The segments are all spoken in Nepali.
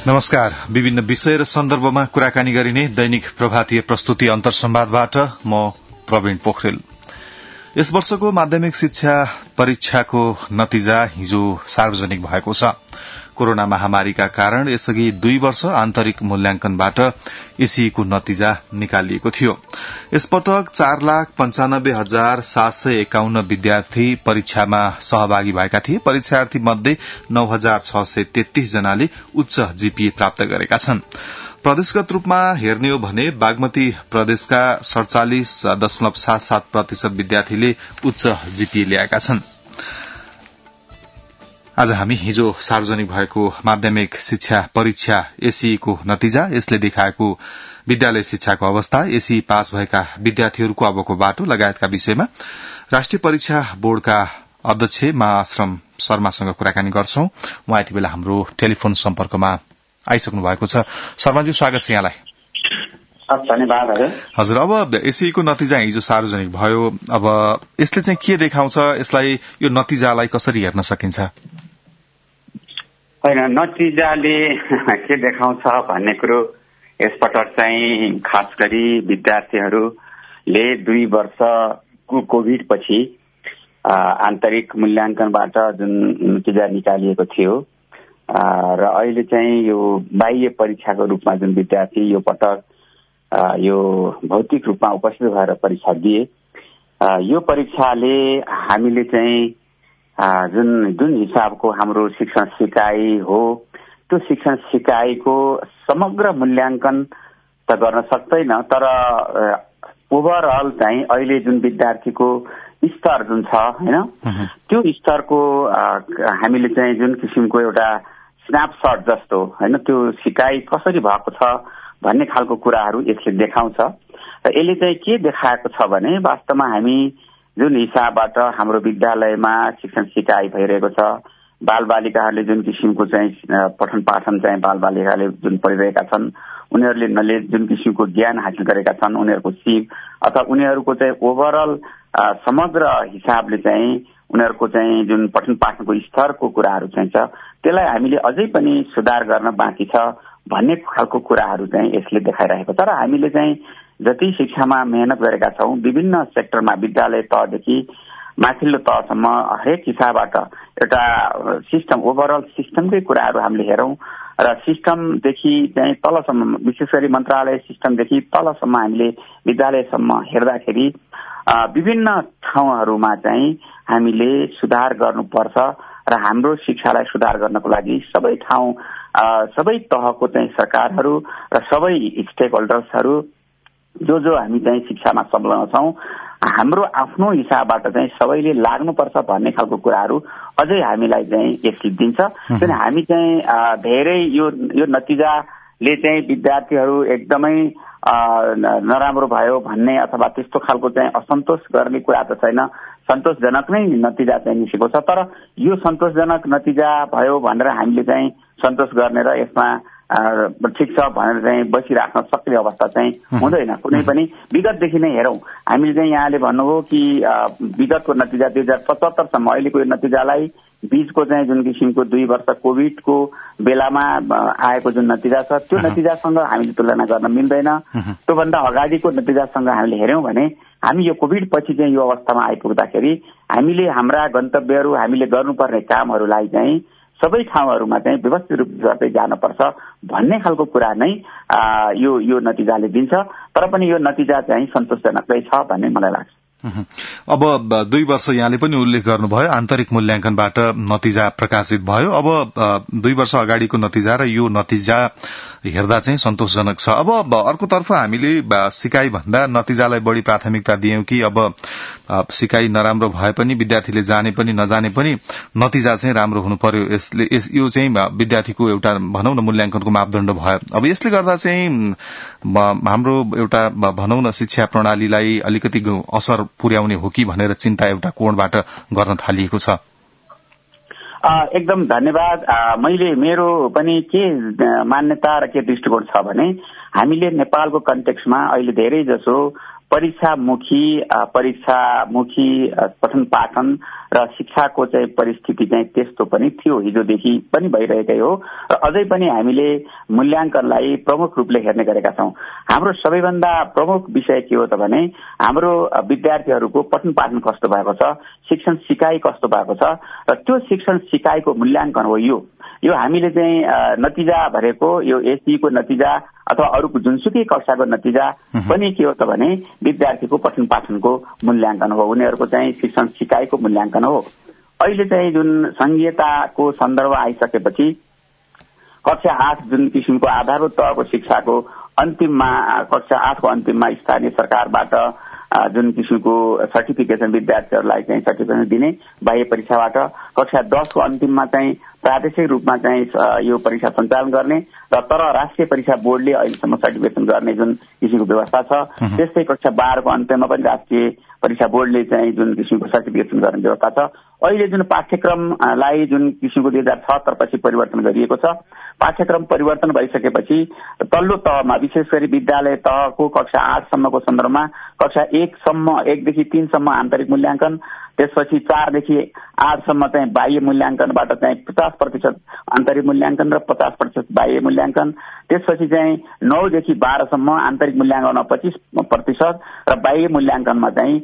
नमस्कार। विभिन्न विषय र सन्दर्भमा कुराकानी गरिने दैनिक प्रभातीय प्रस्तुति अन्तर्संवादबाट म प्रवीण पोखरेल। यस वर्षको माध्यमिक शिक्षा परीक्षाको नतिजा हिजो सार्वजनिक भएको छ। कोरोना महामारीका कारण यसअघि 2 वर्ष आन्तरिक मूल्याङ्कनबाट एसईको नतिजा निकालिएको थियो। यसपटक 4,95,751 विद्यार्थी परीक्षामा सहभागी भएका थिए। परीक्षार्थी मध्ये 9,633 जनाले उच्च जीपीए प्राप्त गरेका छन्। प्रदेशगत रूपमा हेर्ने हो भने बागमती प्रदेशका 47.77% विद्यार्थीले उच्च जीपीए ल्याएका छन्। आज हामी हिजो सार्वजनिक भएको माध्यमिक शिक्षा परीक्षा एसईको नतिजा, यसले देखाएको विद्यालय शिक्षाको अवस्था, एसई पास भएका विद्यार्थीहरूको अबको बाटो लगायतका विषयमा राष्ट्रिय परीक्षा बोर्डका अध्यक्ष महाश्रम शर्मासँग कुराकानी गर्छौं। उहाँ यति बेला हाम्रो टेलिफोन सम्पर्कमा आइसक्नु भएको छ। शर्माजी, स्वागत छ यहाँलाई। धन्यवाद हजुर। अब एसईको नतिजा हिजो सार्वजनिक भयो। अब यसले चाहिँ के देखाउँछ, यसलाई यो नतिजालाई कसरी हेर्न सकिन्छ? होइन, नतिजाले के देखाउँछ भन्ने कुरो यसपटक चाहिँ खास गरी विद्यार्थीहरूले 2 वर्षको कोभिड पछि आन्तरिक मूल्याङ्कनबाट जुन नतिजा निकालिएको थियो र अहिले चाहिँ यो बाह्य परीक्षाको रूपमा जुन विद्यार्थी यो पटक यो भौतिक रूपमा उपस्थित भएर परीक्षा दिए, यो परीक्षाले हामीले चाहिँ जुन हिसाबको हाम्रो शिक्षण सिकाइ हो, त्यो शिक्षण सिकाइको समग्र मूल्याङ्कन त गर्न सक्दैन, तर ओभरअल चाहिँ अहिले जुन विद्यार्थीको स्तर जुन छ हैन, त्यो स्तरको हामीले चाहिँ जुन किसिमको एउटा स्न्यापसट जस्तो हैन, त्यो सिकाइ कसरी भएको छ भन्ने खालको कुराहरू यसले देखाउँछ। र यसले चाहिँ के देखाएको छ भने वास्तवमा हामी जुन हिसाबबाट हाम्रो विद्यालयमा शिक्षण सिकाइ भइरहेको छ, बालबालिकाहरूले जुन किसिमको चाहिँ पठन पाठन चाहिँ बालबालिकाले जुन पढिरहेका छन्, उनीहरूले जुन किसिमको ज्ञान हासिल गरेका छन्, उनीहरूको सिप अथवा उनीहरूको चाहिँ ओभरअल समग्र हिसाबले चाहिँ उनीहरूको चाहिँ जुन पठन पाठनको स्तरको कुराहरू चाहिँ छ, त्यसलाई हामीले अझै पनि सुधार गर्न बाँकी छ भन्ने खालको कुराहरू चाहिँ यसले देखाइरहेको छ। र हामीले चाहिँ जति शिक्षामा मेहनत गरेका छौं, विभिन्न सेक्टरमा विद्यालय तहदेखि माथिल्लो तहसम्म हरेक हिसाबबाट एउटा सिस्टम, ओभरअल सिस्टमकै कुराहरू हामीले हेरौं र सिस्टमदेखि चाहिँ तलसम्म, विशेष गरी मन्त्रालय सिस्टमदेखि तलसम्म हामीले विद्यालयसम्म हेर्दाखेरि विभिन्न ठाउँहरूमा चाहिँ हामीले सुधार गर्नुपर्छ र हाम्रो शिक्षालाई सुधार गर्नको लागि सबै ठाउँ, सबै तहको चाहिँ सरकारहरू र सबै स्टेक होल्डर्सहरू जो हामी चाहिँ शिक्षामा संलग्न छौं, हाम्रो आफ्नो हिसाबबाट चाहिँ सबैले लाग्नुपर्छ भन्ने खालको कुराहरू अझै हामीलाई चाहिँ यसले दिन्छ। किन हामी चाहिँ धेरै यो नतिजाले चाहिँ विद्यार्थीहरू एकदमै नराम्रो भयो भन्ने अथवा त्यस्तो खालको चाहिँ असन्तोष गर्ने कुरा त छैन, सन्तोषजनक नै नतिजा चाहिँ निस्केको छ। तर यो सन्तोषजनक नतिजा भयो भनेर हामीले चाहिँ सन्तोष गर्ने र यसमा ठिक छ भनेर चाहिँ बसिराख्न सक्ने अवस्था चाहिँ हुँदैन। कुनै पनि विगतदेखि नै हेरौं, हामीले चाहिँ यहाँले भन्नुभयो कि विगतको नतिजा 2075 सम्म, अहिलेको यो नतिजालाई बीचको चाहिँ जुन किसिमको 2 वर्ष कोभिडको बेलामा आएको जुन नतिजा छ, त्यो नतिजासँग हामीले तुलना गर्न मिल्दैन। त्योभन्दा अगाडिको नतिजासँग हामीले हेर्यौं भने हामी यो कोभिड पछि चाहिँ यो अवस्थामा आइपुग्दाखेरि हामीले हाम्रा गन्तव्यहरू, हामीले गर्नुपर्ने कामहरूलाई चाहिँ सबै ठाउँहरूमा चाहिँ व्यवस्थित रूपले गर्दै जानुपर्छ भन्ने खालको कुरा नै यो नतिजाले दिन्छ। तर पनि यो नतिजा चाहिँ सन्तोषजनकै छ भन्ने मलाई लाग्छ। अब 2 वर्ष यहाँले पनि उल्लेख गर्नुभयो, आन्तरिक मूल्याङ्कनबाट नतिजा प्रकाशित भयो। अब 2 वर्ष अगाडिको नतिजा र यो नतिजा हेर्दा चाहिँ सन्तोषजनक छ। अब अर्कोतर्फ हामीले सिकाइ भन्दा नतिजालाई बढी प्राथमिकता दियौं कि अब सिकाइ नराम्रो भए पनि विद्यार्थीले जाने पनि नजाने पनि नतिजा चाहिँ राम्रो हुनु पर्यो, यो चाहिँ विद्यार्थीको एउटा भनौं न मूल्याङ्कनको मापदण्ड भयो। अब यसले गर्दा चाहिँ हाम्रो एउटा भनौं न शिक्षा प्रणालीलाई अलिकति असर पुर्याउने हो कि भनेर चिन्ता एउटा कोणबाट गर्न थालिएको छ। एकदम धन्यवाद। मेरो पनि के मान्यता र के दृष्टिकोण छ भने हामीले नेपालको कन्टेक्स्टमा अहिले धेरै जसो परीक्षामुखी पठन पाठन र शिक्षाको चाहिँ परिस्थिति चाहिँ त्यस्तो पनि थियो, हिजोदेखि पनि भइरहेकै हो र अझै पनि हामीले मूल्याङ्कनलाई प्रमुख रूपले हेर्ने गरेका छौं। हाम्रो सबैभन्दा प्रमुख विषय के हो त भने हाम्रो विद्यार्थीहरूको पठन पाठन कस्तो भएको छ, शिक्षण सिकाइ कस्तो भएको छ र त्यो शिक्षण सिकाइको मूल्याङ्कन हो। यो हामीले चाहिँ नतिजा भनेको यो एसईको नतिजा अथवा अरूको जुनसुकै कक्षाको नतिजा पनि के हो त भने विद्यार्थीको पठन पाठनको मूल्याङ्कन हो, उनीहरूको चाहिँ शिक्षण सिकाइको मूल्याङ्कन हो। अहिले चाहिँ जुन संघीयताको सन्दर्भ आइसकेपछि कक्षा 8 जुन किसिमको आधारभूत तहको शिक्षाको अन्तिममा कक्षा 8 को अन्तिममा स्थानीय सरकारबाट जुन किसिमको सर्टिफिकेसन विद्यार्थीहरूलाई चाहिँ सर्टिफिकेसन दिने बाह्य परीक्षाबाट, कक्षा 10 को अन्तिममा चाहिँ प्रादेशिक रूपमा चाहिँ यो परीक्षा सञ्चालन गर्ने र तर राष्ट्रिय परीक्षा बोर्डले अहिलेसम्म सर्टिफिकेसन गर्ने जुन किसिमको व्यवस्था छ, त्यस्तै कक्षा 12 को अन्त्यमा पनि राष्ट्रिय परीक्षा बोर्डले चाहिँ जुन किसिमको सर्टिफिकेसन गर्ने व्यवस्था छ। अहिले जुन पाठ्यक्रमलाई जुन किसिमको 2076 पछि परिवर्तन गरिएको छ, पाठ्यक्रम परिवर्तन भइसकेपछि तल्लो तहमा विशेष गरी विद्यालय तहको कक्षा 8 सम्मको सन्दर्भमा कक्षा 1 देखि 3 सम्म आन्तरिक मूल्याङ्कन, त्यसपछि 4 देखि 8 सम्म चाहिँ बाह्य मूल्याङ्कनबाट चाहिँ 50% आन्तरिक मूल्याङ्कन र 50% बाह्य मूल्याङ्कन, त्यसपछि चाहिँ 9 देखि 12 सम्म आन्तरिक मूल्याङ्कनमा 25% र बाह्य मूल्याङ्कनमा चाहिँ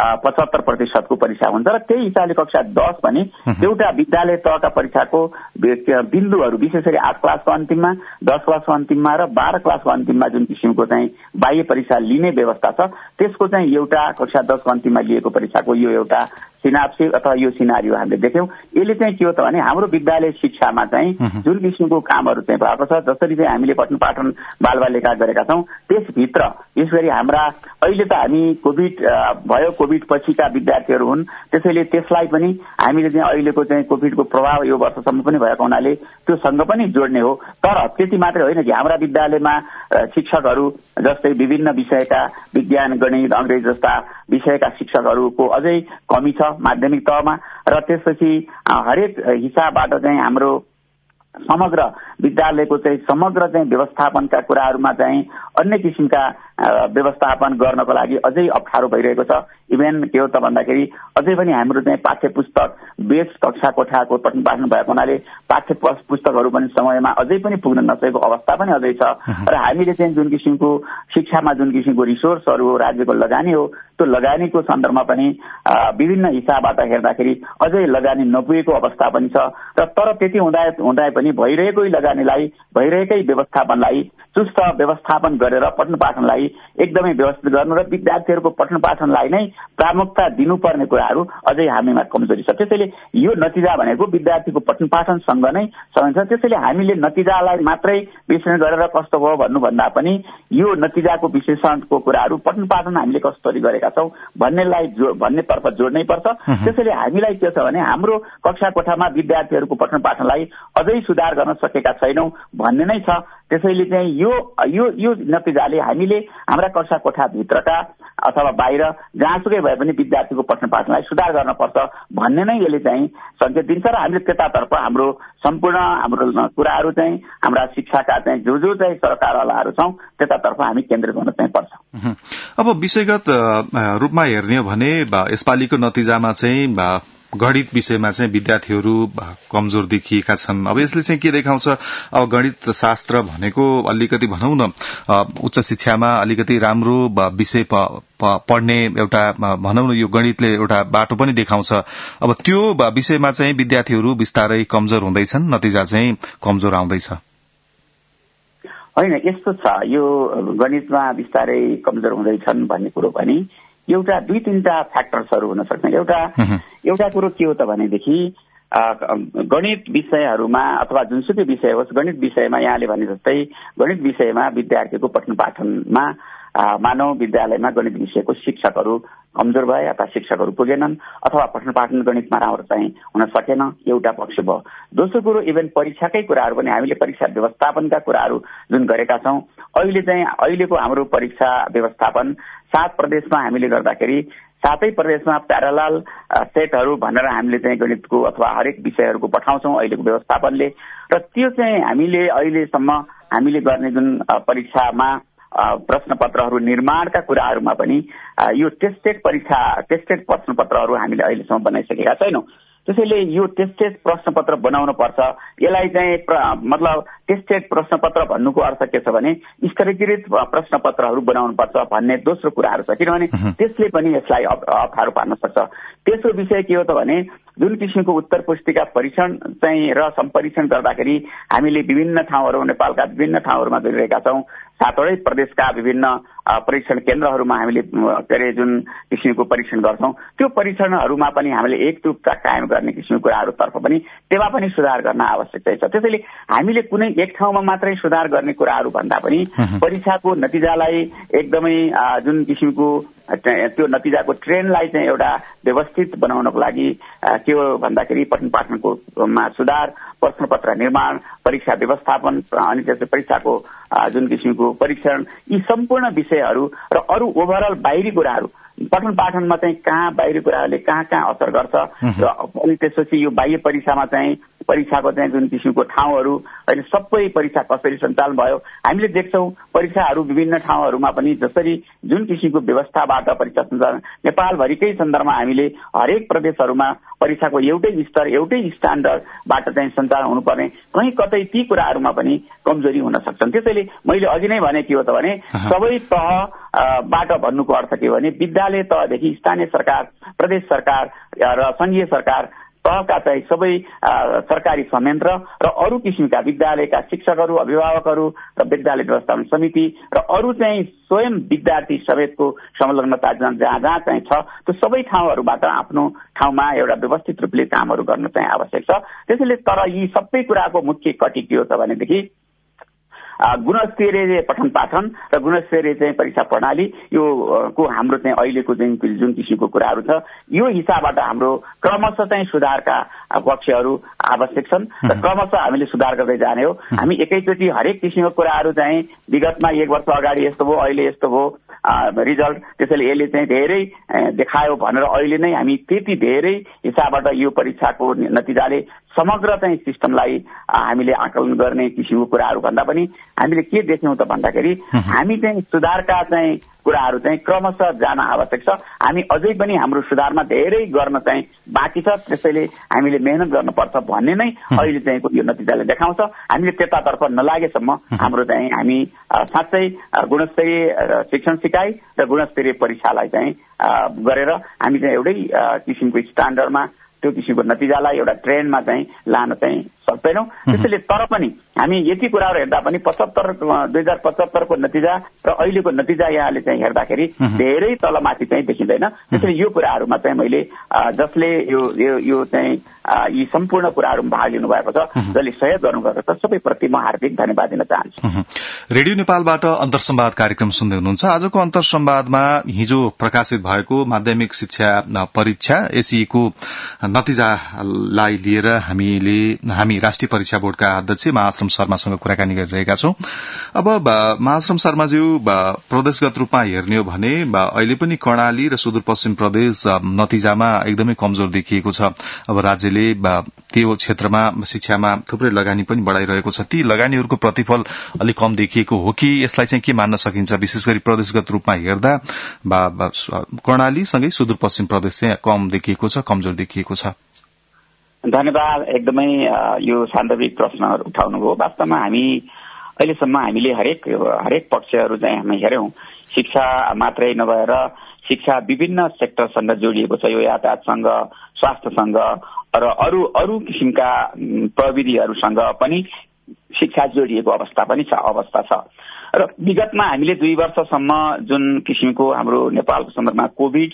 75% को परीक्षा हुन्छ र त्यही हिसाबले कक्षा 10 पनि एउटा विद्यालय तहका परीक्षाको बिन्दुहरू विशेष गरी 8 क्लासको अन्तिममा, 10 क्लासको अन्तिममा र 12 क्लासको अन्तिममा जुन किसिमको चाहिँ बाह्य परीक्षा लिने व्यवस्था छ, त्यसको चाहिँ एउटा कक्षा 10 को अन्तिममा लिएको परीक्षाको यो एउटा सिनाप्सिस अथवा यो सिनारियो हामीले देख्यौं। यसले चाहिँ के हो त भने हाम्रो विद्यालय शिक्षामा चाहिँ जुन किसिमको कामहरू चाहिँ भएको छ, जसरी चाहिँ हामीले पठन पाठन बालबालिका गरेका छौं, त्यसभित्र विशेष गरी हाम्रा अहिले त हामी कोभिड पछिका विद्यार्थीहरू हुन्, त्यसैले त्यसलाई पनि हामीले चाहिँ अहिलेको चाहिँ कोभिडको प्रभाव यो वर्षसम्म पनि भएको हुनाले त्योसँग पनि जोड्ने हो। तर त्यति मात्रै होइन कि हाम्रा विद्यालयमा शिक्षकहरू जस्तै विभिन्न विषयका विज्ञान, गणित, अंग्रेजी जस्ता विषयका शिक्षकहरूको अझै कमी छ माध्यमिक तहमा र त्यसपछि हरेक हिसाबबाट चाहिँ हाम्रो समग्र विद्यालयको चाहिँ समग्र चाहिँ व्यवस्थापनका कुराहरूमा चाहिँ अन्य किसिमका व्यवस्थापन गर्नको लागि अझै अप्ठ्यारो भइरहेको छ। इभेन के हो त भन्दाखेरि अझै पनि हाम्रो चाहिँ पाठ्य पुस्तक बेस कक्षा कोठाको पठन पाठन भएको हुनाले पाठ्य पुस्तकहरू पनि समयमा अझै पनि पुग्न नसकेको अवस्था पनि अझै छ र हामीले चाहिँ जुन किसिमको शिक्षामा जुन किसिमको रिसोर्सहरू हो, राज्यको लगानी हो, त्यो लगानीको सन्दर्भमा पनि विभिन्न हिसाबबाट हेर्दाखेरि अझै लगानी नपुगेको अवस्था पनि छ र तर त्यति हुँदा पनि भइरहेकै लगानीलाई, भइरहेकै व्यवस्थापनलाई चुस्त व्यवस्थापन गरेर पठन पाठनलाई एकदमै व्यवस्थित गर्नु र विद्यार्थीहरूको पठन पाठनलाई नै प्रामुख्यता दिनुपर्ने कुराहरू अझै हामीमा कमजोरी छ। त्यसैले यो नतिजा भनेको विद्यार्थीको पठन पाठनसँग नै सम्बन्धित छ। त्यसैले हामीले नतिजालाई मात्रै विश्लेषण गरेर कस्तो भयो भन्नुभन्दा पनि यो नतिजाको विश्लेषणको कुराहरू पठन पाठन हामीले कसरी गरेका छौं भन्नेतर्फ जोड्नै पर्छ। त्यसैले हामीलाई के छ भने हाम्रो कक्षा कोठामा विद्यार्थीहरूको पठन पाठनलाई अझै सुधार गर्न सकेका छैनौं भन्ने नै छ। त्यसैले चाहिँ यो नतिजाले हामीले हाम्रा कक्षा कोठा भित्रका अथवा बाहिर जहाँसुकै भए पनि विद्यार्थीको पठन पाठनलाई सुधार गर्न पर्छ भन्ने नै यसले चाहिँ संकेत दिन्छ र हामीले त्यतातर्फ हाम्रो सम्पूर्ण हाम्रो कुराहरू चाहिँ हाम्रा शिक्षाका चाहिँ जो चाहिँ सरकारवालाहरू छौं त्यतातर्फ हामी केन्द्रित हुन चाहिँ पर्छ। अब विषयगत रूपमा हेर्ने हो भने यसपालिको नतिजामा चाहिँ गणित विषयमा चाहिँ विद्यार्थीहरू कमजोर देखिएका छन्। अब यसले चाहिँ के देखाउँछ, अब गणित शास्त्र भनेको अलिकति भनौं न उच्च शिक्षामा अलिकति राम्रो विषय पढ्ने एउटा भनौं न यो गणितले एउटा बाटो पनि देखाउँछ। अब त्यो विषयमा चाहिँ विद्यार्थीहरू बिस्तारै कमजोर हुँदैछन्, नतिजा चाहिँ कमजोर आउँदैछ। होइन, यस्तो छ, यो गणितमा बिस्तारै कमजोर हुँदैछन् भन्ने कुरो पनि एउटा 2-3टा फ्याक्टर्सहरू हुन सक्छन्। एउटा कुरो के हो त भनेदेखि गणित विषयहरूमा अथवा जुनसुकै विषय होस्, गणित विषयमा यहाँले भने जस्तै गणित विषयमा विद्यार्थीको पठन पाठनमा मानव विद्यालयमा गणित विषयको शिक्षकहरू कमजोर भए अथवा शिक्षकहरू पुगेनन् अथवा पठन पाठन गणितमा राम्रो चाहिँ हुन सकेन, एउटा पक्ष भयो। दोस्रो कुरो इभेन परीक्षाकै कुराहरू पनि हामीले परीक्षा व्यवस्थापनका कुराहरू जुन गरेका छौं, अहिलेको हाम्रो परीक्षा व्यवस्थापन 7 प्रदेशमा हामीले गर्दाखेरि 7 प्रदेशमा प्यारालल सेटहरू भनेर हामीले चाहिँ गणितको अथवा हरेक विषयहरूको पठाउँछौं अहिलेको व्यवस्थापनले र त्यो चाहिँ हामीले अहिलेसम्म हामीले गर्ने जुन परीक्षामा प्रश्नपत्रहरू निर्माणका कुराहरूमा पनि यो टेस्टेड प्रश्नपत्रहरू हामीले अहिलेसम्म बनाइसकेका छैनौं। त्यसैले यो टेस्टेड प्रश्नपत्र बनाउनु पर्छ। यसलाई चाहिँ मतलब टेस्टेड प्रश्नपत्र भन्नुको अर्थ के छ भने स्तरीकृत प्रश्नपत्रहरू बनाउनु पर्छ भन्ने दोस्रो कुराहरू छ, किनभने त्यसले पनि यसलाई अप्ठ्यारो पार्न सक्छ। तेस्रो विषय के हो त भने जुन किसिमको उत्तर पुस्तिका परीक्षण चाहिँ र सम्परीक्षण गर्दाखेरि हामीले विभिन्न ठाउँहरू नेपालका विभिन्न ठाउँहरूमा गरिरहेका छौं। 7वटै प्रदेशका विभिन्न परीक्षण केन्द्रहरूमा हामीले जुन किसिमको परीक्षण गर्छौं त्यो परीक्षणहरूमा पनि हामीले एकरूपता कायम गर्ने किसिमको कुराहरूतर्फ पनि त्यसमा पनि सुधार गर्न आवश्यकता छ। त्यसैले हामीले कुनै एक ठाउँमा मात्रै सुधार गर्ने कुराहरू भन्दा पनि परीक्षाको नतिजालाई एकदमै जुन किसिमको त्यो नतिजाको ट्रेन्डलाई चाहिँ एउटा व्यवस्थित बनाउनको लागि के हो भन्दाखेरि पठन पाठनको सुधार, प्रश्नपत्र निर्माण, परीक्षा व्यवस्थापन अनि त्यसपछि परीक्षाको जुन किसिमको परीक्षण, यी सम्पूर्ण विषयहरू र अरू ओभरअल बाहिरी कुराहरू पठन पाठनमा चाहिँ कहाँ बाहिरी कुराहरूले कहाँ असर गर्छ र अनि त्यसपछि यो बाह्य परीक्षामा चाहिँ परीक्षाको चाहिँ जुन किसिमको ठाउँहरू होइन सबै परीक्षा कसरी सञ्चालन भयो हामीले देख्छौं। परीक्षाहरू विभिन्न ठाउँहरूमा पनि जसरी जुन किसिमको व्यवस्थाबाट परीक्षा सञ्चालन नेपालभरिकै सन्दर्भमा हामीले हरेक प्रदेशहरूमा परीक्षाको एउटै स्तर एउटै स्ट्यान्डर्डबाट चाहिँ सञ्चालन हुनुपर्ने कहीँ कतै ती कुराहरूमा पनि कमजोरी हुन सक्छन्। त्यसैले मैले अघि नै भने के हो त भने सबै तहबाट भन्नुको अर्थ के हो भने विद्यालय तहदेखि स्थानीय सरकार, प्रदेश सरकार र संघीय सरकार तहका चाहिँ सबै सरकारी संयन्त्र र अरू किसिमका विद्यालयका शिक्षकहरू, अभिभावकहरू र विद्यालय व्यवस्थापन समिति र अरू चाहिँ स्वयं विद्यार्थी समेतको संलग्नता जहाँ जहाँ चाहिँ छ त्यो सबै ठाउँहरूबाट आफ्नो ठाउँमा एउटा व्यवस्थित रूपले कामहरू गर्न चाहिँ आवश्यक छ। त्यसैले तर यी सबै कुराको मुख्य कटी के हो त भनेदेखि गुणस्तरीय पठन पाठन र गुणस्तरीय चाहिँ परीक्षा प्रणाली यो को हाम्रो चाहिँ अहिलेको चाहिँ जुन किसिमको कुराहरू छ यो हिसाबबाट हाम्रो क्रमशः चाहिँ सुधारका पक्षहरू आवश्यक छन् र क्रमशः हामीले सुधार गर्दै जाने हो। हामी एकैचोटि हरेक किसिमको कुराहरू चाहिँ विगतमा 1 वर्ष अगाडि यस्तो भयो अहिले यस्तो भयो रिजल्ट त्यसैले यसले चाहिँ धेरै देखायो भनेर अहिले नै हामी त्यति धेरै हिसाबबाट यो परीक्षाको नतिजाले समग्र चाहिँ सिस्टमलाई हामीले आकलन गर्ने किसिमको कुराहरू भन्दा पनि हामीले के देख्यौं त भन्दाखेरि हामी चाहिँ सुधारका चाहिँ कुराहरू चाहिँ क्रमशः जान आवश्यक छ। हामी अझै पनि हाम्रो सुधारमा धेरै गर्न चाहिँ बाँकी छ। त्यसैले हामीले मेहनत गर्नुपर्छ भन्ने नै अहिले चाहिँ यो नतिजाले देखाउँछ। हामीले त्यतातर्फ नलागेसम्म हाम्रो चाहिँ हामी साँच्चै गुणस्तरीय शिक्षण सिकाइ र गुणस्तरीय परीक्षालाई चाहिँ गरेर हामी चाहिँ एउटै किसिमको स्ट्यान्डर्डमा त्यो किसिमको नतिजालाई एउटा ट्रेन्डमा चाहिँ लान चाहिँ सक्दैनौं। त्यसैले तर पनि हामी यति कुराहरू हेर्दा पनि 2075 को नतिजा र अहिलेको नतिजा यहाँले चाहिँ हेर्दाखेरि धेरै तलमाथि चाहिँ देखिँदैन। त्यसैले यो कुराहरूमा चाहिँ मैले जसले यो चाहिँ यी सम्पूर्ण कुराहरूमा भाग लिनु भएको छ, जसले सहयोग गर्नुभएको छ, सबैप्रति म हार्दिक धन्यवाद दिन चाहन्छु। रेडियो नेपालबाट अन्तर्संवाद कार्यक्रम सुन्दै हुनुहुन्छ। आजको अन्तर्संवादमा हिजो प्रकाशित भएको माध्यमिक शिक्षा परीक्षा एसईको नतिजालाई लिएर हामी राष्ट्रिय परीक्षा बोर्डका अध्यक्ष महाश्रम शर्मासँग कुराकानी गरिरहेका छौं। अब महाश्रम शर्माज्यू प्रदेशगत रूपमा हेर्ने हो भने अहिले पनि कर्णाली र सुदूरपश्चिम प्रदेश नतिजामा एकदमै कमजोर देखिएको छ। अब राज्यले त्यो क्षेत्रमा शिक्षामा थुप्रै लगानी पनि बढ़ाइरहेको छ। ती लगानीहरूको प्रतिफल अलिक कम देखिएको हो कि यसलाई चाहिँ के मान्न सकिन्छ? विशेष गरी प्रदेशगत रूपमा हेर्दा कर्णाली सँगै सुदूरपश्चिम प्रदेश चाहिँ कम देखिएको छ, कमजोर देखिएको छ। धन्यवाद। एकदमै यो सान्दर्भिक प्रश्नहरू उठाउनुभयो। वास्तवमा हामी अहिलेसम्म हामीले हरेक पक्षहरू चाहिँ हामी हेर्यौं। शिक्षा मात्रै नभएर शिक्षा विभिन्न सेक्टरसँग जोडिएको छ। यो यातायातसँग, स्वास्थ्यसँग र अरू किसिमका प्रविधिहरूसँग पनि शिक्षा जोडिएको अवस्था छ र विगतमा हामीले 2 वर्षसम्म जुन किसिमको हाम्रो नेपालको सन्दर्भमा कोभिड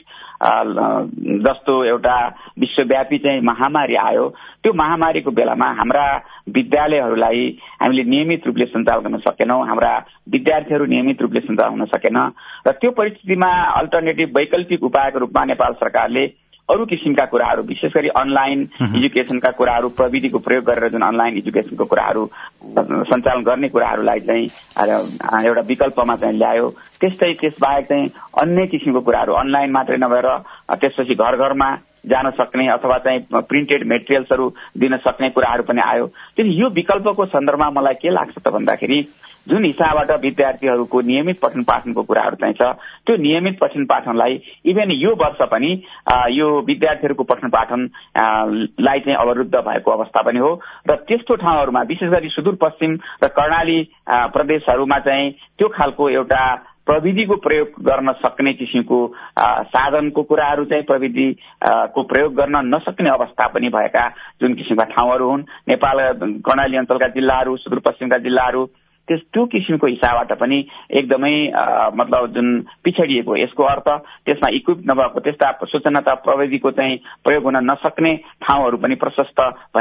जस्तो एउटा विश्वव्यापी चाहिँ महामारी आयो, त्यो महामारीको बेलामा हाम्रा विद्यालयहरूलाई हामीले नियमित रूपले सञ्चालन गर्न सकेनौं, हाम्रा विद्यार्थीहरू नियमित रूपले सञ्चालन हुन सकेन र त्यो परिस्थितिमा अल्टरनेटिभ वैकल्पिक उपायको रूपमा नेपाल सरकारले अरू किसिमका कुराहरू विशेष गरी अनलाइन एजुकेशनका कुराहरू प्रविधिको प्रयोग गरेर जुन अनलाइन एजुकेशनको कुराहरू सञ्चालन गर्ने कुराहरूलाई चाहिँ एउटा विकल्पमा चाहिँ ल्यायो। त्यसबाहेक चाहिँ अन्य किसिमको कुराहरू अनलाइन मात्रै नभएर त्यसपछि घर घरमा जान सक्ने अथवा चाहिँ प्रिन्टेड मेटेरियल्सहरू दिन सक्ने कुराहरू पनि आयो। त्यसैले यो विकल्पको सन्दर्भमा मलाई के लाग्छ त भन्दाखेरि जुन हिसाबबाट विद्यार्थीहरूको नियमित पठन पाठनको कुराहरू चाहिँ छ त्यो नियमित पठन पाठनलाई इभन यो वर्ष पनि यो विद्यार्थीहरूको पठन पाठनलाई चाहिँ अवरुद्ध भएको अवस्था पनि हो र त्यस्तो ठाउँहरूमा विशेष गरी सुदूरपश्चिम र कर्णाली प्रदेशहरूमा चाहिँ त्यो खालको एउटा प्रविधिको प्रयोग गर्न सक्ने किसिमको साधनको कुराहरू चाहिँ प्रविधिको प्रयोग गर्न नसक्ने अवस्था पनि भएका जुन किसिमका ठाउँहरू हुन् नेपाल कर्णाली अञ्चलका जिल्लाहरू सुदूरपश्चिमका जिल्लाहरू त्यो किसिमको हिसाबबाट पनि एकदमै मतलब जुन पिछडिएको यसको अर्थ त्यसमा इक्विप नभएको त्यस्ता सूचना प्रविधिको चाहिँ प्रयोग हुन नसक्ने ठाउँहरू पनि प्रशस्त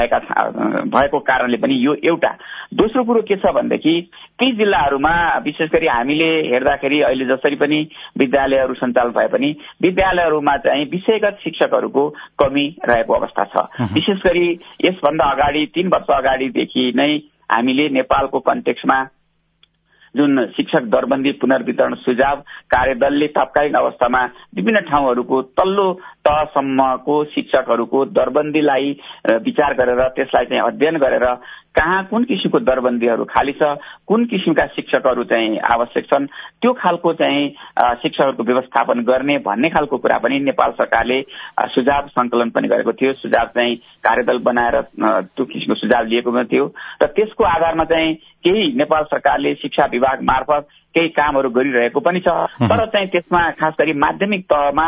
भएको कारणले पनि यो एउटा। दोस्रो कुरो के छ भनेदेखि ती जिल्लाहरूमा विशेष गरी हामीले हेर्दाखेरि अहिले जसरी पनि विद्यालयहरू सञ्चालन भए पनि विद्यालयहरूमा चाहिँ विषयगत शिक्षकहरूको कमी रहेको अवस्था छ। विशेष गरी यसभन्दा अगाडि 3 वर्ष अगाडिदेखि नै हामीले नेपालको कन्टेक्स्टमा जुन शिक्षक दरबन्दी पुनर्वितरण सुझाव कार्यदलले तत्कालीन अवस्थामा विभिन्न ठाउँहरूको तल्लो तहसम्मको शिक्षकहरूको दरबन्दीलाई विचार गरेर त्यसलाई चाहिँ अध्ययन गरेर कहाँ कुन किसिमको दरबन्दीहरू खाली छ कुन किसिमका शिक्षकहरू चाहिँ आवश्यक छन् त्यो खालको चाहिँ शिक्षकहरूको व्यवस्थापन गर्ने भन्ने खालको कुरा पनि नेपाल सरकारले सुझाव संकलन पनि गरेको थियो। सुझाव चाहिँ कार्यदल बनाएर त्यो किसिमको सुझाव लिएको पनि थियो र त्यसको आधारमा चाहिँ केही नेपाल सरकारले शिक्षा विभाग मार्फत केही कामहरू गरिरहेको पनि छ। तर चाहिँ त्यसमा खास गरी माध्यमिक तहमा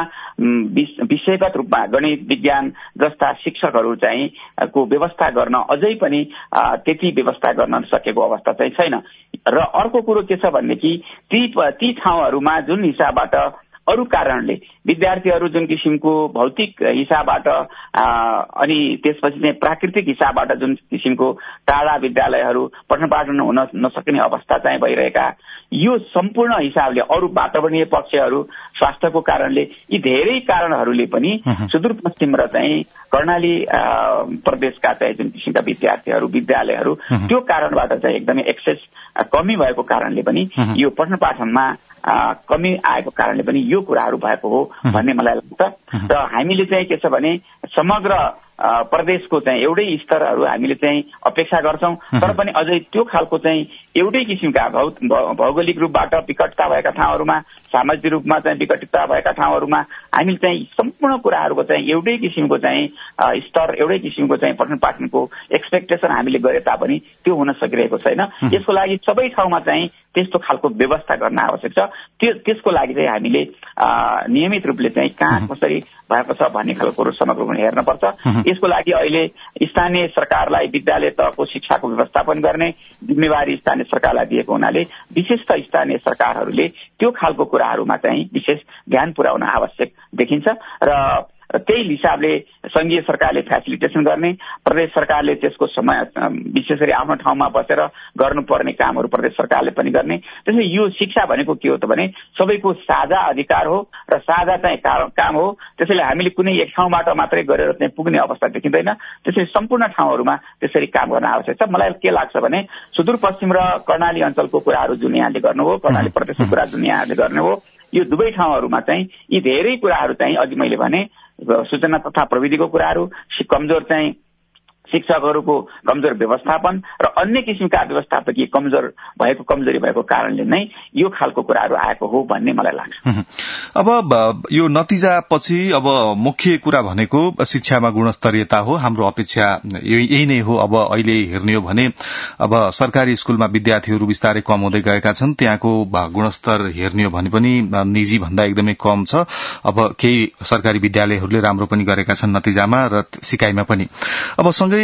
विषयगत रूपमा गणित विज्ञान जस्ता शिक्षकहरू चाहिँ को व्यवस्था गर्न अझै पनि त्यति व्यवस्था गर्न सकेको अवस्था चाहिँ छैन। र अर्को कुरो के छ भनेदेखि ती ठाउँहरूमा जुन हिसाबबाट अरू कारणले विद्यार्थीहरू जुन किसिमको भौतिक हिसाबबाट अनि त्यसपछि चाहिँ प्राकृतिक हिसाबबाट जुन किसिमको टाढा विद्यालयहरू पठन पाठन हुन नसक्ने अवस्था चाहिँ भइरहेका यो सम्पूर्ण हिसाबले अरू वातावरणीय पक्षहरू स्वास्थ्यको कारणले यी धेरै कारणहरूले पनि सुदूरपश्चिम र चाहिँ कर्णाली प्रदेशका चाहिँ जुन किसिमका विद्यार्थीहरू विद्यालयहरू त्यो कारणबाट चाहिँ एकदमै एक्सेस कमी भएको कारणले पनि यो पठन पाठनमा कमी आएको कारणले पनि यो कुराहरू भएको हो भन्ने मलाई लाग्छ। र हामीले चाहिँ के छ भने समग्र प्रदेशको चाहिँ एउटै स्तरहरू हामीले चाहिँ अपेक्षा गर्छौं तर पनि अझै त्यो खालको चाहिँ एउटै किसिमका भौगोलिक रूपबाट विकटता भएका ठाउँहरूमा सामाजिक रूपमा चाहिँ विकटता भएका ठाउँहरूमा हामीले चाहिँ सम्पूर्ण कुराहरूको चाहिँ एउटै किसिमको चाहिँ स्तर एउटै किसिमको चाहिँ पठन पाठनको एक्सपेक्टेसन हामीले गरे तापनि त्यो हुन सकिरहेको छैन। यसको लागि सबै ठाउँमा चाहिँ त्यस्तो खालको व्यवस्था गर्न आवश्यक छ। त्यसको लागि चाहिँ हामीले नियमित रूपले चाहिँ कहाँ कसरी भएको छ भन्ने खालको कुरो समग्र रूपमा हेर्नुपर्छ। यसको लागि अहिले स्थानीय सरकारलाई विद्यालय तहको शिक्षाको व्यवस्थापन गर्ने जिम्मेवारी स्थानीय सरकारलाई दिएको हुनाले विशेषतः स्थानीय सरकारहरूले त्यो खालको कुराहरूमा चाहिँ विशेष ध्यान पुर्याउन आवश्यक देखिन्छ र त्यही हिसाबले संघीय सरकारले फेसिलिटेसन गर्ने प्रदेश सरकारले त्यसको समय विशेष गरी आफ्नो ठाउँमा बसेर गर्नुपर्ने कामहरू प्रदेश सरकारले पनि गर्ने। त्यसैले यो शिक्षा भनेको के हो त भने सबैको साझा अधिकार हो र साझा चाहिँ काम हो। त्यसैले हामीले कुनै एक ठाउँबाट मात्रै गरेर चाहिँ पुग्ने अवस्था देखिँदैन। त्यसैले सम्पूर्ण ठाउँहरूमा त्यसरी काम गर्न आवश्यक छ। मलाई के लाग्छ भने सुदूरपश्चिम र कर्णाली अञ्चलको कुराहरू जुन यहाँले गर्नुभयो कर्णाली प्रदेशको कुरा जुन यहाँले गर्नुभयो यो दुवै ठाउँहरूमा चाहिँ यी धेरै कुराहरू चाहिँ अघि मैले भने सूचना तथा प्रविधिको कुराहरू कमजोर चाहिँ शिक्षकहरूको कमजोर व्यवस्थापन र अन्य किसिमका व्यवस्थापकीय कमजोरी भएको कारणले नै यो खालको कुराहरू आएको हो भन्ने मलाई लाग्छ। अब यो नतिजा पछि अब मुख्य कुरा भनेको शिक्षामा गुणस्तरीयता हो। हाम्रो अपेक्षा यही नै हो। अब अहिले हेर्ने हो भने अब सरकारी स्कूलमा विद्यार्थीहरू बिस्तारै कम हुँदै गएका छन्। त्यहाँको गुणस्तर हेर्ने हो भने पनि निजी भन्दा एकदमै कम छ। अब केही सरकारी विद्यालयहरूले राम्रो पनि गरेका छन् नतिजामा र सिकाइमा पनि। अब सँगै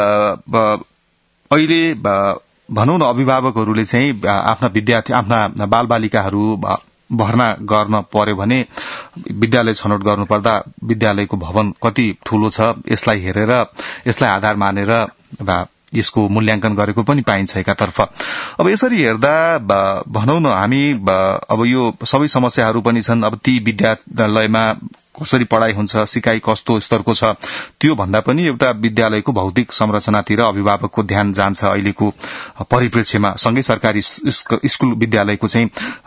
अहिले भनौं न अभिभावकहरूले चाहिँ आफ्ना बालबालिकाहरू भर्ना गर्न पर्यो भने विद्यालय छनौट गर्नुपर्दा विद्यालयको भवन कति ठूलो छ यसलाई हेरेर यसलाई आधार मानेर यसको मूल्याङ्कन गरेको पनि पाइन्छ एकातर्फ। अब यसरी हेर्दा भनौं न हामी अब यो सबै समस्याहरू पनि छन्। अब ती विद्यालयमा कसरी पढ़ाई हुन्छ सिकाइ कस्तो स्तरको छ त्यो भन्दा पनि एउटा विद्यालयको भौतिक संरचनातिर अभिभावकको ध्यान जान्छ अहिलेको परिप्रेक्ष्यमा। सँगै सरकारी स्कूल विद्यालयको चाहिँ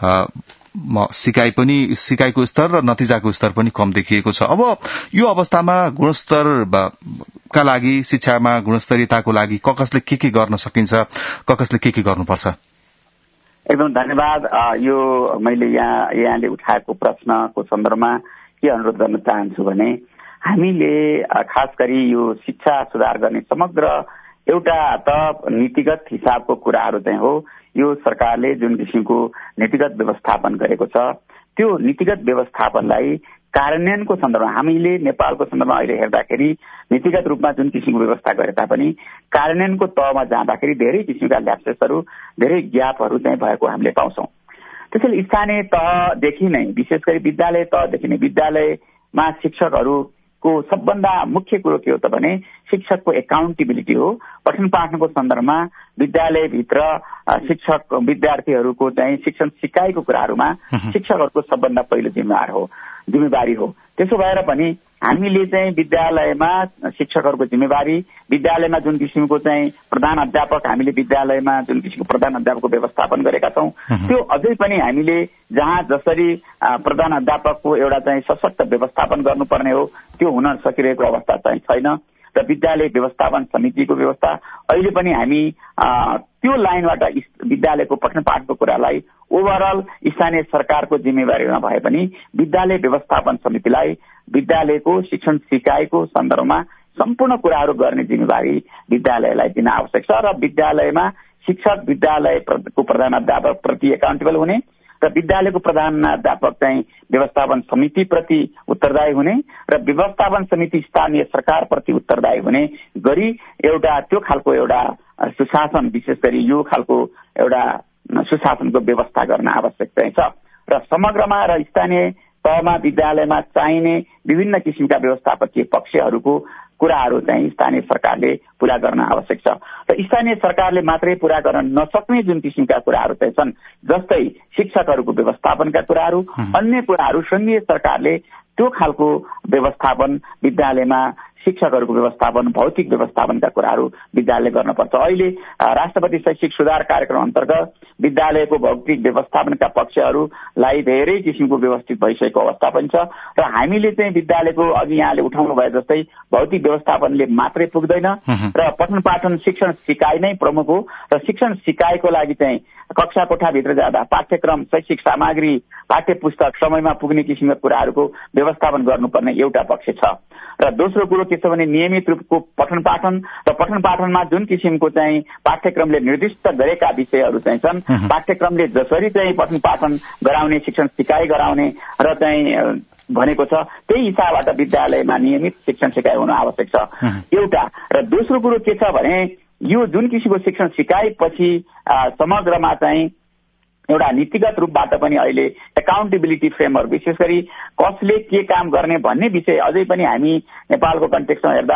सिकाइको स्तर र नतिजाको स्तर पनि कम देखिएको छ। अब यो अवस्थामा गुणस्तर का लागि शिक्षामा गुणस्तरीयताको लागि कसले के गर्न सकिन्छ कसले के गर्नुपर्छ? एकदम धन्यवाद। यो मैले यहाँले उठाएको प्रश्नको सन्दर्भमा के अनुरोध गर्न चाहन्छु भने हामीले खास गरी यो शिक्षा सुधार गर्ने समग्र एउटा त नीतिगत हिसाबको कुराहरू चाहिँ हो। यो सरकारले जुन किसिमको नीतिगत व्यवस्थापन गरेको छ त्यो नीतिगत व्यवस्थापनलाई कार्यान्वयनको सन्दर्भमा हामीले नेपालको सन्दर्भमा अहिले हेर्दाखेरि नीतिगत रूपमा जुन किसिमको व्यवस्था गरे तापनि कार्यान्वयनको तहमा जाँदाखेरि धेरै किसिमका ल्याप्सेसहरू, धेरै ग्यापहरू चाहिँ भएको हामीले पाउँछौँ। त्यसैले स्थानीय तहदेखि नै, विशेष गरी विद्यालय तहदेखि नै विद्यालयमा शिक्षकहरूको सबभन्दा मुख्य कुरो के हो त भने शिक्षकको एकाउन्टेबिलिटी हो। पठन पाठनको सन्दर्भमा विद्यालयभित्र शिक्षक विद्यार्थीहरूको चाहिँ शिक्षण सिकाइको कुराहरूमा शिक्षकहरूको सबभन्दा पहिलो जिम्मेवारी हो। त्यसो भएर पनि हामीले चाहिँ विद्यालयमा शिक्षकहरूको जिम्मेवारी, विद्यालयमा जुन किसिमको चाहिँ प्रधान अध्यापक, हामीले विद्यालयमा जुन किसिमको प्रधान अध्यापकको व्यवस्थापन गरेका छौँ त्यो अझै पनि हामीले जहाँ जसरी प्रधान अध्यापकको एउटा चाहिँ सशक्त व्यवस्थापन गर्नुपर्ने हो त्यो हुन सकिरहेको अवस्था चाहिँ छैन। र विद्यालय व्यवस्थापन समितिको व्यवस्था अहिले पनि हामी त्यो लाइनबाट विद्यालयको पठन पाठको कुरालाई ओभरअल स्थानीय सरकारको जिम्मेवारी नभए पनि विद्यालय व्यवस्थापन समितिलाई विद्यालयको शिक्षण सिकाइको सन्दर्भमा सम्पूर्ण कुराहरू गर्ने जिम्मेवारी विद्यालयलाई दिन आवश्यक छ। र विद्यालयमा शिक्षक विद्यालयको प्रधानाध्यापक प्रति एकाउन्टेबल हुने र विद्यालयको प्रधानाध्यापक चाहिँ व्यवस्थापन समिति प्रति उत्तरदायी हुने र व्यवस्थापन समिति स्थानीय सरकार प्रति उत्तरदायी हुने गरी एउटा त्यो खालको एउटा सुशासन, विशेष गरी यो खालको एउटा सुशासनको व्यवस्था गर्न आवश्यक चाहिँ छ। र समग्रमा र स्थानीय तहमा विद्यालयमा चाहिने विभिन्न किसिमका व्यवस्थापकीय पक्षहरूको कुराहरू चाहिँ स्थानीय सरकारले पूरा गर्न आवश्यक छ। र स्थानीय सरकारले मात्रै पूरा गर्न नसक्ने जुन किसिमका कुराहरू चाहिँ छन्, जस्तै शिक्षकहरूको व्यवस्थापनका कुराहरू, अन्य कुराहरू संघीय सरकारले त्यो खालको व्यवस्थापन विद्यालयमा शिक्षकहरूको व्यवस्थापन, भौतिक व्यवस्थापनका कुराहरू विद्यालयले गर्नुपर्छ। अहिले राष्ट्रपति शैक्षिक सुधार कार्यक्रम अन्तर्गत विद्यालयको भौतिक व्यवस्थापनका पक्षहरूलाई धेरै किसिमको व्यवस्थित भइसकेको अवस्था पनि छ। र हामीले चाहिँ विद्यालयको अघि यहाँले उठाउनु भए जस्तै भौतिक व्यवस्थापनले मात्रै पुग्दैन र पठन पाठन शिक्षण सिकाइ नै प्रमुख हो। र शिक्षण सिकाइको लागि चाहिँ कक्षा कोठाभित्र जाँदा पाठ्यक्रम, शैक्षिक सामग्री, पाठ्य पुस्तक समयमा पुग्ने किसिमका कुराहरूको व्यवस्थापन गर्नुपर्ने एउटा पक्ष छ। र दोस्रो कुरो के छ भने नियमित रूपको पठन पाठन र पठन पाठनमा जुन किसिमको चाहिँ पाठ्यक्रमले निर्दिष्ट गरेका विषयहरू चाहिँ छन्, पाठ्यक्रमले जसरी चाहिँ पठन पाठन गराउने, शिक्षण सिकाइ गराउने र चाहिँ भनेको छ त्यही हिसाबबाट विद्यालयमा नियमित शिक्षण सिकाइ हुन आवश्यक छ एउटा। र दोस्रो कुरो के छ भने यो जुन किसिमको शिक्षण सिकाइपछि समग्रमा चाहिँ एउटा नीतिगत रूपबाट पनि अहिले एकाउन्टेबिलिटी फ्रेमवर्क, विशेष गरी कसले के काम गर्ने भन्ने विषय अझै पनि हामी नेपालको कन्टेक्स्टमा हेर्दा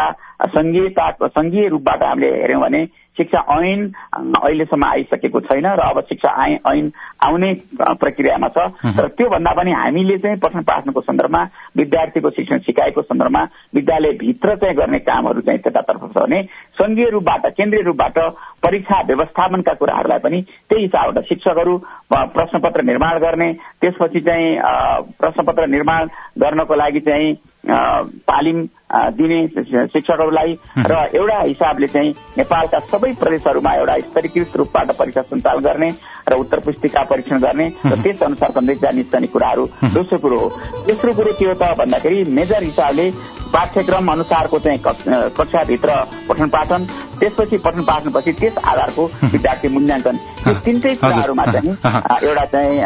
संघीय रूपबाट हामीले हेर्यौँ भने शिक्षा ऐन अहिलेसम्म आइसकेको छैन र अब शिक्षा ऐन आउने प्रक्रियामा छ। तर त्योभन्दा पनि हामीले चाहिँ पठन पाठनको सन्दर्भमा, विद्यार्थीको शिक्षण सिकाइको सन्दर्भमा विद्यालयभित्र चाहिँ गर्ने कामहरू चाहिँ त्यतातर्फ छ भने संघीय रूपबाट, केन्द्रीय रूपबाट परीक्षा व्यवस्थापनका कुराहरूलाई पनि त्यही हिसाबबाट शिक्षकहरू प्रश्नपत्र निर्माण गर्ने, त्यसपछि चाहिँ प्रश्नपत्र निर्माण गर्नको लागि चाहिँ तालिम दिने शिक्षकहरूलाई र एउटा हिसाबले चाहिँ नेपालका सबै प्रदेशहरूमा एउटा स्तरीकृत रूपबाट परीक्षा सञ्चालन गर्ने र उत्तर पुस्तिका परीक्षण गर्ने र त्यस अनुसार सन्देश निस्कने कुराहरू दोस्रो कुरो हो। तेस्रो कुरो के हो त भन्दाखेरि मेजर हिसाबले पाठ्यक्रम अनुसारको चाहिँ कक्षाभित्र पठन पाठन, त्यसपछि पठन पाठनपछि त्यस आधारको विद्यार्थी मूल्याङ्कन, यो तीनटै कुराहरूमा चाहिँ एउटा चाहिँ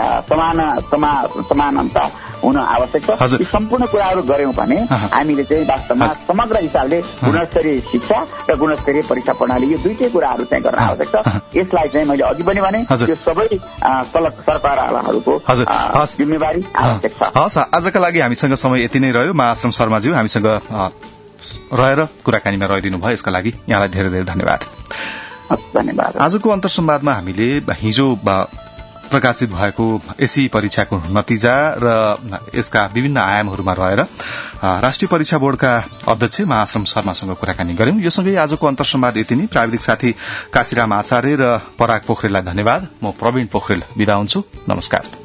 समानता हुन आवश्यक छ। यी सम्पूर्ण कुराहरू गर्यौं भने हामीले चाहिँ वास्तवमा समग्र हिसाबले गुणस्तरीय शिक्षा र गुणस्तरीय परीक्षा प्रणाली यो दुईटै कुराहरू चाहिँ गर्न आवश्यक छ। यसलाई चाहिँ मैले अघि पनि भने यो सबै सरकारहरूको जिम्मेवारी आवश्यक छ। हस्, आजका लागि हामीसँग समय यति नै रह्यो। महाश्रम शर्माज्यू हामीसँग रहेर कुराकानीमा रहिदिनु भयो, यसका लागि यहाँलाई धेरै धेरै धन्यवाद। धन्यवाद। आजको अन्तर्संवादमा हामीले हिजो प्रकाशित भएको एसई परीक्षाको नतिजा र यसका विभिन्न आयामहरूमा रहेर राष्ट्रिय परीक्षा बोर्डका अध्यक्ष महाश्रम शर्मासँग कुराकानी गर्यौं। यो सँगै आजको अन्तर्संवाद यति नै। प्राविधिक साथी काशीराम आचार्य र पराग पोखरेललाई धन्यवाद। म प्रवीण पोखरेल बिदा हुन्छु। नमस्कार।